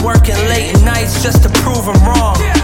working late nights just to prove I'm wrong.